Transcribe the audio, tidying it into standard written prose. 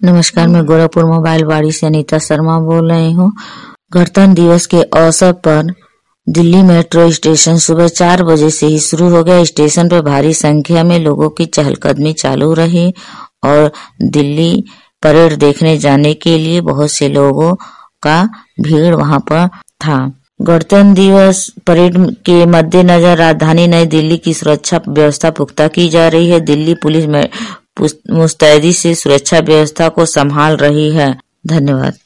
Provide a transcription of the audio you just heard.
नमस्कार, मैं गोरखपुर मोबाइल वाड़ी से अनीता शर्मा बोल रही हूँ। गणतंत्र दिवस के अवसर पर दिल्ली मेट्रो स्टेशन सुबह 4 बजे से ही शुरू हो गया। स्टेशन पर भारी संख्या में लोगों की चहलकदमी चालू रही और दिल्ली परेड देखने जाने के लिए बहुत से लोगों का भीड़ वहां पर था। गणतंत्र दिवस परेड के मद्देनजर राजधानी नई दिल्ली की सुरक्षा व्यवस्था पुख्ता की जा रही है। दिल्ली पुलिस में मुस्तैदी से सुरक्षा व्यवस्था को संभाल रही है। धन्यवाद।